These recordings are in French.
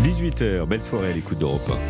18h, belle soirée à l'écoute d'Europe 1.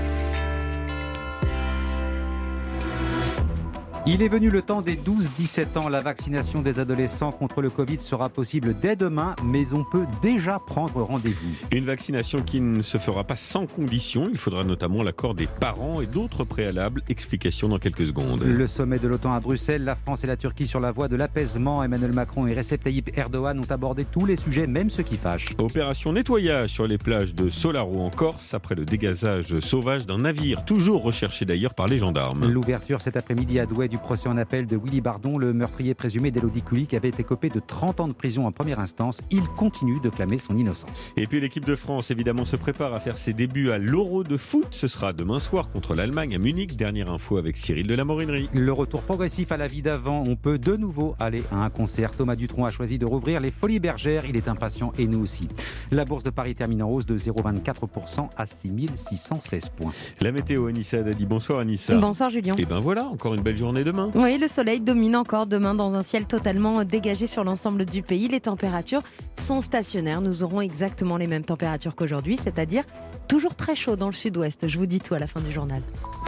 Il est venu le temps des 12-17 ans. La vaccination des adolescents contre le Covid sera possible dès demain, mais on peut déjà prendre rendez-vous. Une vaccination qui ne se fera pas sans condition. Il faudra notamment l'accord des parents et d'autres préalables. Explication dans quelques secondes. Le sommet de l'OTAN à Bruxelles, la France et la Turquie sur la voie de l'apaisement. Emmanuel Macron et Recep Tayyip Erdogan ont abordé tous les sujets, même ceux qui fâchent. Opération nettoyage sur les plages de Solaro en Corse, après le dégazage sauvage d'un navire, toujours recherché d'ailleurs par les gendarmes. L'ouverture cet après-midi à Douai du procès en appel de Willy Bardon, le meurtrier présumé d'Élodie Kulik, avait été copé de 30 ans de prison en première instance. Il continue de clamer son innocence. Et puis l'équipe de France, évidemment, se prépare à faire ses débuts à l'Euro de foot. Ce sera demain soir contre l'Allemagne à Munich. Dernière info avec Cyril de la Morinerie. Le retour progressif à la vie d'avant. On peut de nouveau aller à un concert. Thomas Dutronc a choisi de rouvrir les Folies Bergères. Il est impatient et nous aussi. La bourse de Paris termine en hausse de 0,24% à 6616 points. La météo, Anissa Haddadi. Bonsoir Anissa. Bonsoir Julien. Et ben voilà, encore une belle journée demain. Oui, le soleil domine encore demain dans un ciel totalement dégagé sur l'ensemble du pays. Les températures sont stationnaires. Nous aurons exactement les mêmes températures qu'aujourd'hui, c'est-à-dire toujours très chaud dans le sud-ouest. Je vous dis tout à la fin du journal.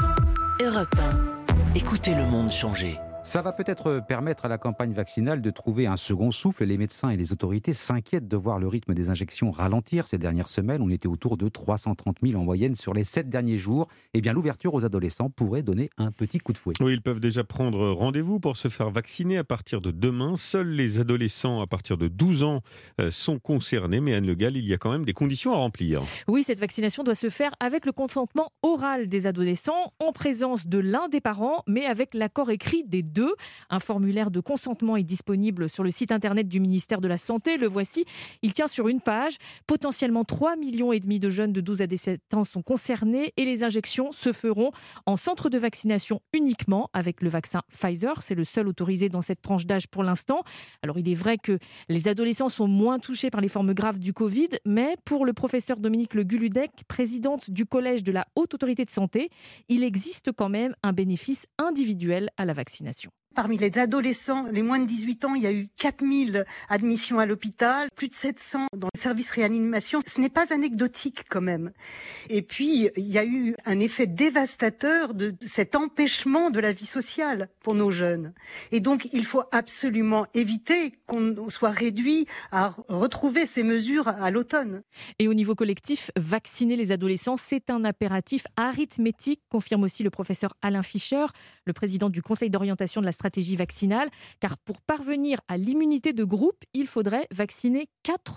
Europe 1. Écoutez le monde changer. Ça va peut-être permettre à la campagne vaccinale de trouver un second souffle. Les médecins et les autorités s'inquiètent de voir le rythme des injections ralentir. Ces dernières semaines, on était autour de 330 000 en moyenne sur les 7 derniers jours. Eh bien, l'ouverture aux adolescents pourrait donner un petit coup de fouet. Oui, ils peuvent déjà prendre rendez-vous pour se faire vacciner à partir de demain. Seuls les adolescents à partir de 12 ans sont concernés. Mais Anne Le Gall, il y a quand même des conditions à remplir. Oui, cette vaccination doit se faire avec le consentement oral des adolescents, en présence de l'un des parents, mais avec l'accord écrit des deux. Un formulaire de consentement est disponible sur le site internet du ministère de la Santé. Le voici, il tient sur une page. Potentiellement 3,5 millions de jeunes de 12 à 17 ans sont concernés et les injections se feront en centre de vaccination uniquement avec le vaccin Pfizer. C'est le seul autorisé dans cette tranche d'âge pour l'instant. Alors il est vrai que les adolescents sont moins touchés par les formes graves du Covid, mais pour le professeur Dominique Le Guludec, présidente du collège de la Haute Autorité de Santé, il existe quand même un bénéfice individuel à la vaccination. Parmi les adolescents, les moins de 18 ans, il y a eu 4000 admissions à l'hôpital, plus de 700 dans le service réanimation. Ce n'est pas anecdotique quand même. Et puis, il y a eu un effet dévastateur de cet empêchement de la vie sociale pour nos jeunes. Et donc, il faut absolument éviter qu'on soit réduit à retrouver ces mesures à l'automne. Et au niveau collectif, vacciner les adolescents, c'est un impératif arithmétique, confirme aussi le professeur Alain Fischer, le président du Conseil d'orientation de la stratégie vaccinale, car pour parvenir à l'immunité de groupe, il faudrait vacciner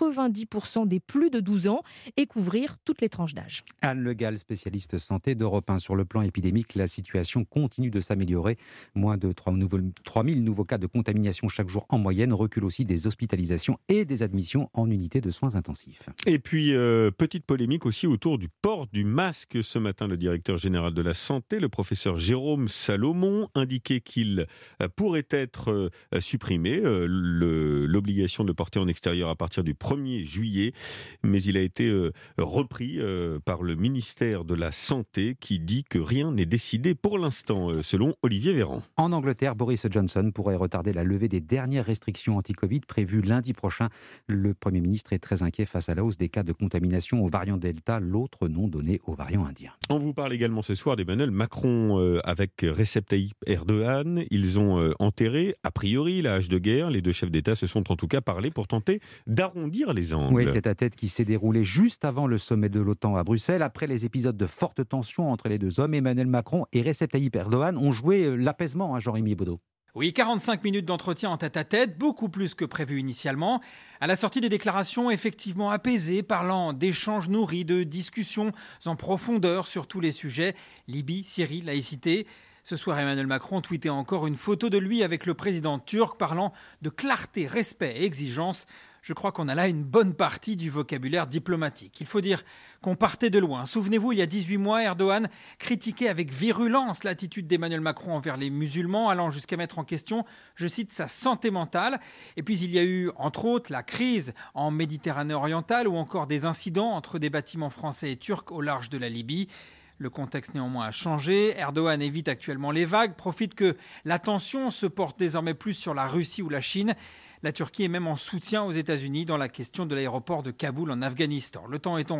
90% des plus de 12 ans et couvrir toutes les tranches d'âge. Anne Le Gall, spécialiste santé d'Europe 1. Sur le plan épidémique, la situation continue de s'améliorer. Moins de 3000 nouveaux cas de contamination chaque jour en moyenne, recul aussi des hospitalisations et des admissions en unité de soins intensifs. Et puis, petite polémique aussi autour du port du masque. Ce matin, le directeur général de la Santé, le professeur Jérôme Salomon, indiquait qu'il pourrait être supprimé, l'obligation de le porter en extérieur à partir du 1er juillet, mais il a été repris par le ministère de la Santé qui dit que rien n'est décidé pour l'instant, selon Olivier Véran. En Angleterre, Boris Johnson pourrait retarder la levée des dernières restrictions anti-Covid prévues lundi prochain. Le Premier ministre est très inquiet face à la hausse des cas de contamination au variant Delta, l'autre nom donné au variant indien. On vous parle également ce soir d'Emmanuel Macron avec Recep Tayyip Erdogan. Ils ont enterré, a priori, la hache de guerre. Les deux chefs d'État se sont en tout cas parlé pour tenter d'arrondir les angles. Oui, tête-à-tête qui s'est déroulé juste avant le sommet de l'OTAN à Bruxelles. Après les épisodes de forte tension entre les deux hommes, Emmanuel Macron et Recep Tayyip Erdogan ont joué l'apaisement, Jean-Rémy Baudot. Oui, 45 minutes d'entretien en tête-à-tête, beaucoup plus que prévu initialement. À la sortie des déclarations effectivement apaisées, parlant d'échanges nourris, de discussions en profondeur sur tous les sujets, Libye, Syrie, laïcité. Ce soir, Emmanuel Macron tweetait encore une photo de lui avec le président turc parlant de clarté, respect et exigence. Je crois qu'on a là une bonne partie du vocabulaire diplomatique. Il faut dire qu'on partait de loin. Souvenez-vous, il y a 18 mois, Erdogan critiquait avec virulence l'attitude d'Emmanuel Macron envers les musulmans, allant jusqu'à mettre en question, je cite, sa santé mentale. Et puis il y a eu, entre autres, la crise en Méditerranée orientale ou encore des incidents entre des bâtiments français et turcs au large de la Libye. Le contexte néanmoins a changé. Erdogan évite actuellement les vagues, profite que l'attention se porte désormais plus sur la Russie ou la Chine. La Turquie est même en soutien aux États-Unis dans la question de l'aéroport de Kaboul en Afghanistan. Le temps est donc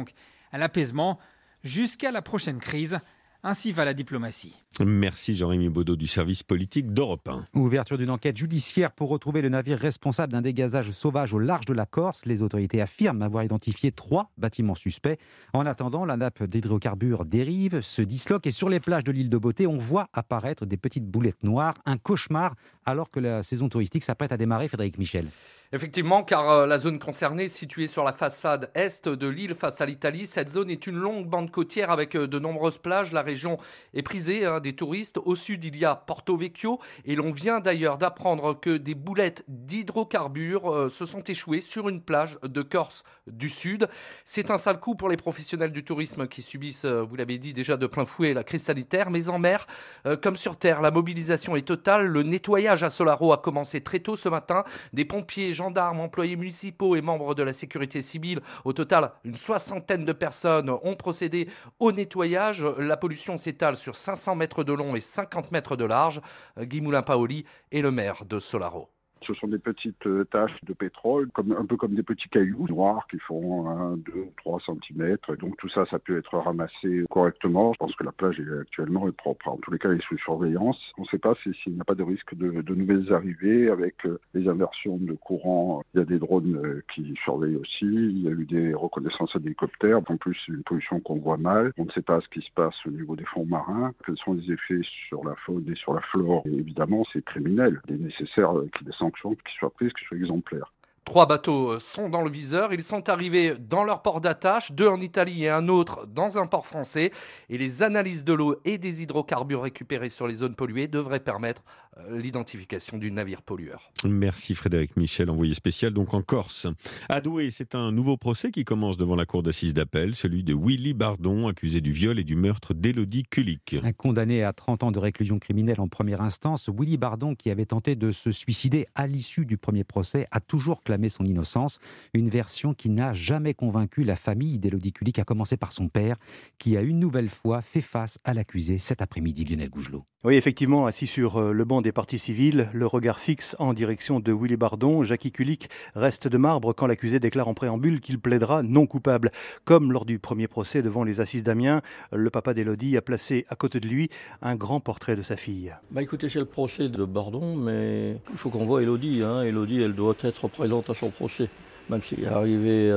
à l'apaisement jusqu'à la prochaine crise. Ainsi va la diplomatie. Merci Jean-Rémy Baudot du service politique d'Europe 1. Ouverture d'une enquête judiciaire pour retrouver le navire responsable d'un dégazage sauvage au large de la Corse. Les autorités affirment avoir identifié 3 bâtiments suspects. En attendant, la nappe d'hydrocarbures dérive, se disloque et sur les plages de l'île de Beauté, on voit apparaître des petites boulettes noires. Un cauchemar alors que la saison touristique s'apprête à démarrer, Frédéric Michel. Effectivement, car la zone concernée, située sur la façade est de l'île face à l'Italie, cette zone est une longue bande côtière avec de nombreuses plages. La région est prisée des touristes. Au sud, il y a Porto Vecchio et l'on vient d'ailleurs d'apprendre que des boulettes d'hydrocarbures se sont échouées sur une plage de Corse du Sud. C'est un sale coup pour les professionnels du tourisme qui subissent, vous l'avez dit, déjà de plein fouet la crise sanitaire. Mais en mer, comme sur terre, la mobilisation est totale. Le nettoyage à Solaro a commencé très tôt ce matin. Des pompiers, gendarmes, employés municipaux et membres de la sécurité civile. Au total, une 60aine de personnes ont procédé au nettoyage. La pollution s'étale sur 500 mètres de long et 50 mètres de large. Guy Moulin-Paoli est le maire de Solaro. Ce sont des petites taches de pétrole, un peu comme des petits cailloux noirs qui font 1, 2, 3 cm. Donc tout ça, ça peut être ramassé correctement. Je pense que la plage est actuellement propre. En tous les cas, elle est sous surveillance. On ne sait pas s'il n'y a pas de risque de nouvelles arrivées avec les inversions de courant. Il y a des drones qui surveillent aussi. Il y a eu des reconnaissances d'hélicoptères. En plus, une pollution qu'on voit mal. On ne sait pas ce qui se passe au niveau des fonds marins. Quels sont les effets sur la faune et sur la flore. Et évidemment, c'est criminel. Il est nécessaire qu'il y ait des sanctions qui soient prises, qui soient exemplaires. 3 bateaux sont dans le viseur. Ils sont arrivés dans leur port d'attache, 2 en Italie et un autre dans un port français. Et les analyses de l'eau et des hydrocarbures récupérés sur les zones polluées devraient permettre l'identification du navire pollueur. Merci Frédéric Michel, envoyé spécial donc en Corse. À Douai, c'est un nouveau procès qui commence devant la cour d'assises d'appel, celui de Willy Bardon, accusé du viol et du meurtre d'Élodie Kulik. Condamné à 30 ans de réclusion criminelle en première instance, Willy Bardon, qui avait tenté de se suicider à l'issue du premier procès, a toujours clamé son innocence. Une version qui n'a jamais convaincu la famille d'Élodie Kulik, à commencer par son père, qui a une nouvelle fois fait face à l'accusé cet après-midi, Lionel Gougelot. Oui, effectivement, assis sur le banc des parties civiles, le regard fixe en direction de Willy Bardon, Jackie Kulik reste de marbre quand l'accusé déclare en préambule qu'il plaidera non coupable. Comme lors du premier procès devant les assises d'Amiens, le papa d'Élodie a placé à côté de lui un grand portrait de sa fille. Écoutez, c'est le procès de Bardon, mais il faut qu'on voit Élodie. Élodie, elle doit être présente à son procès. Même s'il est arrivé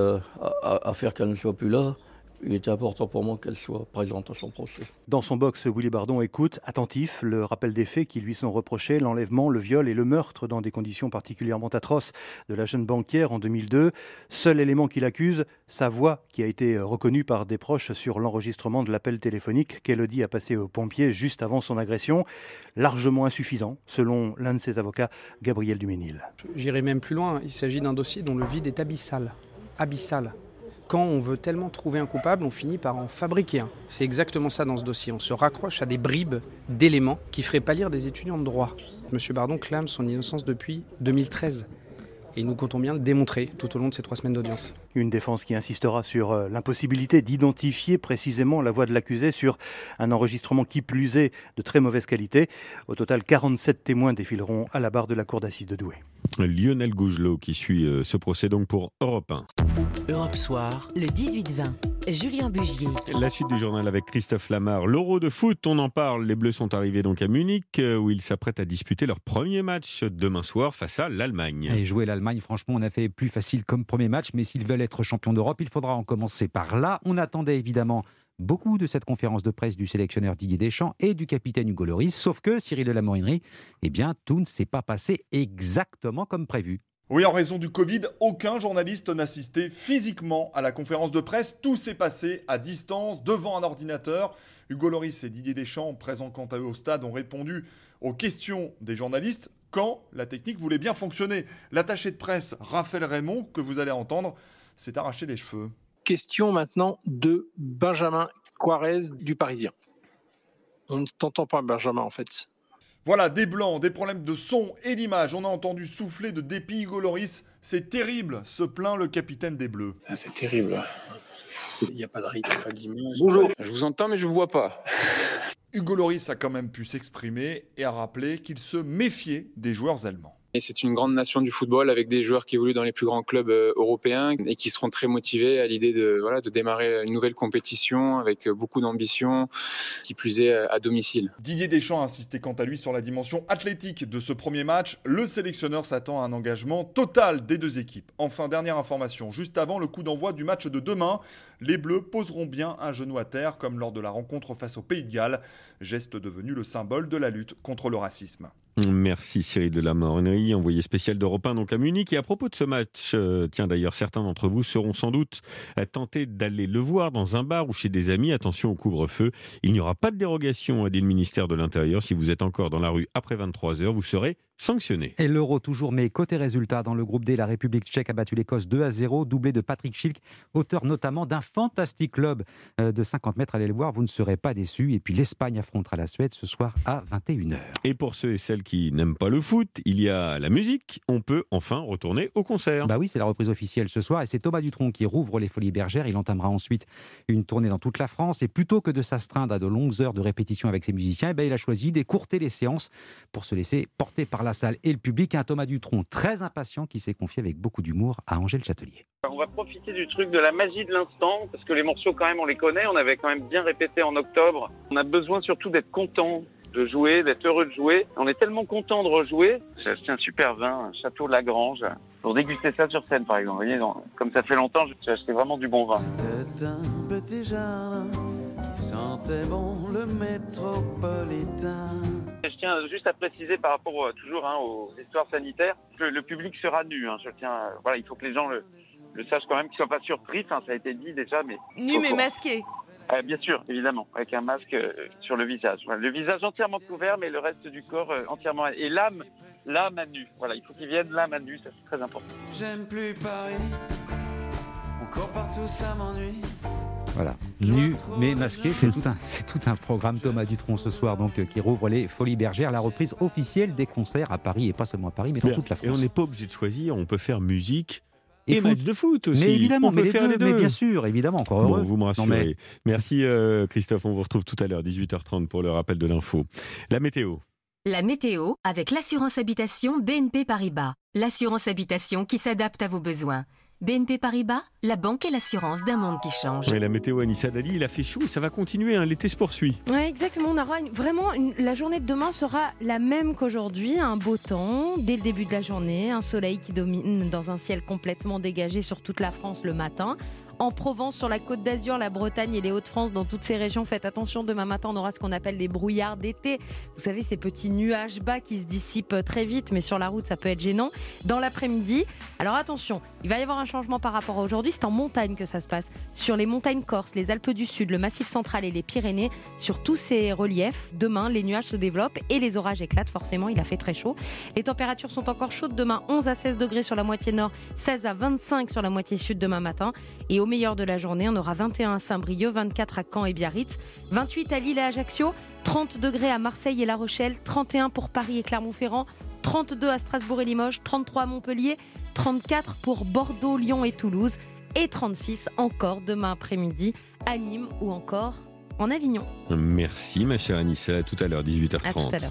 à faire qu'elle ne soit plus là, il était important pour moi qu'elle soit présente à son procès. Dans son box, Willy Bardon écoute, attentif, le rappel des faits qui lui sont reprochés, l'enlèvement, le viol et le meurtre dans des conditions particulièrement atroces de la jeune banquière en 2002. Seul élément qui l'accuse, sa voix qui a été reconnue par des proches sur l'enregistrement de l'appel téléphonique qu'Élodie a passé aux pompiers juste avant son agression. Largement insuffisant, selon l'un de ses avocats, Gabriel Duménil. J'irai même plus loin, il s'agit d'un dossier dont le vide est abyssal. Abyssal. Quand on veut tellement trouver un coupable, on finit par en fabriquer un. C'est exactement ça dans ce dossier. On se raccroche à des bribes d'éléments qui feraient pâlir des étudiants de droit. Monsieur Bardon clame son innocence depuis 2013. Et nous comptons bien le démontrer tout au long de ces 3 semaines d'audience. Une défense qui insistera sur l'impossibilité d'identifier précisément la voix de l'accusé sur un enregistrement qui plus est de très mauvaise qualité. Au total, 47 témoins défileront à la barre de la cour d'assises de Douai. Lionel Gougelot qui suit ce procès donc pour Europe 1. Europe Soir, le 18-20, Julien Bugier. La suite du journal avec Christophe Lamar. L'Euro de foot, on en parle. Les Bleus sont arrivés donc à Munich où ils s'apprêtent à disputer leur premier match demain soir face à l'Allemagne. Et jouer l'Allemagne, franchement, on a fait plus facile comme premier match, mais s'ils veulent être champions d'Europe, il faudra en commencer par là. On attendait évidemment beaucoup de cette conférence de presse du sélectionneur Didier Deschamps et du capitaine Hugo Lloris, sauf que Cyril de la Morinerie, tout ne s'est pas passé exactement comme prévu. Oui, en raison du Covid, aucun journaliste n'assistait physiquement à la conférence de presse. Tout s'est passé à distance, devant un ordinateur. Hugo Lloris et Didier Deschamps, présents quant à eux au stade, ont répondu aux questions des journalistes quand la technique voulait bien fonctionner. L'attaché de presse Raphaël Raymond, que vous allez entendre, s'est arraché les cheveux. Question maintenant de Benjamin Quarez du Parisien. On ne t'entend pas, Benjamin, en fait. Voilà, des blancs, des problèmes de son et d'image. On a entendu souffler de dépit Hugo Lloris. C'est terrible, se plaint le capitaine des Bleus. Ah, c'est terrible. Il n'y a pas de rythme, pas d'image. Bonjour. Je vous entends, mais je ne vous vois pas. Hugo Lloris a quand même pu s'exprimer et a rappelé qu'il se méfiait des joueurs allemands. Et c'est une grande nation du football avec des joueurs qui évoluent dans les plus grands clubs européens et qui seront très motivés à l'idée de démarrer une nouvelle compétition avec beaucoup d'ambition, qui plus est à domicile. Didier Deschamps a insisté quant à lui sur la dimension athlétique de ce premier match. Le sélectionneur s'attend à un engagement total des deux équipes. Enfin, dernière information, juste avant le coup d'envoi du match de demain, les Bleus poseront bien un genou à terre comme lors de la rencontre face au Pays de Galles, geste devenu le symbole de la lutte contre le racisme. Merci Cyril Delamornerie, envoyé spécial d'Europe 1 donc à Munich. Et à propos de ce match, tiens d'ailleurs certains d'entre vous seront sans doute tentés d'aller le voir dans un bar ou chez des amis. Attention au couvre-feu, il n'y aura pas de dérogation, a dit le ministère de l'Intérieur. Si vous êtes encore dans la rue après 23h, vous serez sanctionné. Et l'Euro toujours, mais côté résultat, dans le groupe D, la République tchèque a battu l'Écosse 2-0, doublé de Patrick Schick, auteur notamment d'un fantastique lob de 50 mètres. Allez le voir, vous ne serez pas déçus. Et puis l'Espagne affrontera la Suède ce soir à 21h. Et pour ceux et celles qui n'aiment pas le foot, il y a la musique. On peut enfin retourner au concert. Bah oui, c'est la reprise officielle ce soir et c'est Thomas Dutronc qui rouvre les Folies Bergères. Il entamera ensuite une tournée dans toute la France et plutôt que de s'astreindre à de longues heures de répétition avec ses musiciens, il a choisi d'écourter les séances pour se laisser porter par la salle et le public. Un Thomas Dutronc très impatient qui s'est confié avec beaucoup d'humour à Angèle Châtelier. On va profiter du truc de la magie de l'instant parce que les morceaux quand même on les connaît, on avait quand même bien répété en octobre. On a besoin surtout d'être content de jouer, d'être heureux de jouer. On est tellement content de rejouer. J'ai acheté un super vin, un Château Lagrange, pour déguster ça sur scène par exemple. Vous voyez, comme ça fait longtemps, j'ai acheté vraiment du bon vin. C'était un petit jardin qui sentait bon le métropolitain. Je tiens juste à préciser par rapport toujours aux histoires sanitaires que le public sera nu. Je tiens, voilà, il faut que les gens le sachent quand même, qu'ils ne soient pas surpris. Enfin, ça a été dit déjà, mais nu mais masqué. Bien sûr, évidemment, avec un masque sur le visage. Voilà, le visage entièrement couvert, mais le reste du corps entièrement. Et l'âme à nu. Voilà, il faut qu'ils viennent l'âme à nu, ça c'est très important. J'aime plus Paris, encore partout ça m'ennuie. Voilà, nu mais masqué, c'est tout un programme. Thomas Dutronc ce soir donc qui rouvre les Folies Bergères, la reprise officielle des concerts à Paris et pas seulement à Paris mais dans toute la France. Et on n'est pas obligé de choisir, on peut faire musique et match de foot aussi. Mais évidemment, on peut faire les deux. Mais bien sûr, évidemment, encore heureux. Bon, vous me rassurez. Merci Christophe, on vous retrouve tout à l'heure, 18h30 pour le rappel de l'info. La météo. La météo avec l'assurance habitation BNP Paribas. L'assurance habitation qui s'adapte à vos besoins. BNP Paribas, la banque et l'assurance d'un monde qui change. Oui, la météo, Anissa Dali, il a fait chaud et ça va continuer, l'été se poursuit. Oui, exactement, on aura la journée de demain sera la même qu'aujourd'hui, un beau temps dès le début de la journée, un soleil qui domine dans un ciel complètement dégagé sur toute la France le matin. En Provence, sur la Côte d'Azur, la Bretagne et les Hauts-de-France, dans toutes ces régions, faites attention, demain matin on aura ce qu'on appelle les brouillards d'été. Vous savez, ces petits nuages bas qui se dissipent très vite, mais sur la route ça peut être gênant. Dans l'après-midi, alors attention, il va y avoir un changement par rapport à aujourd'hui, c'est en montagne que ça se passe. Sur les montagnes corses, les Alpes du Sud, le Massif central et les Pyrénées, sur tous ces reliefs, demain les nuages se développent et les orages éclatent, forcément il a fait très chaud. Les températures sont encore chaudes demain, 11 à 16 degrés sur la moitié nord, 16 à 25 sur la moitié sud demain matin. Et au meilleur de la journée, on aura 21 à Saint-Brieuc, 24 à Caen et Biarritz, 28 à Lille et Ajaccio, 30 degrés à Marseille et La Rochelle, 31 pour Paris et Clermont-Ferrand, 32 à Strasbourg et Limoges, 33 à Montpellier, 34 pour Bordeaux, Lyon et Toulouse et 36 encore demain après-midi à Nîmes ou encore en Avignon. Merci ma chère Anissa, à tout à l'heure, 18h30. À tout à l'heure.